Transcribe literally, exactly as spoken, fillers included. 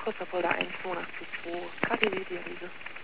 Costa Polder eins zwei acht zwei, K T W Dialyse.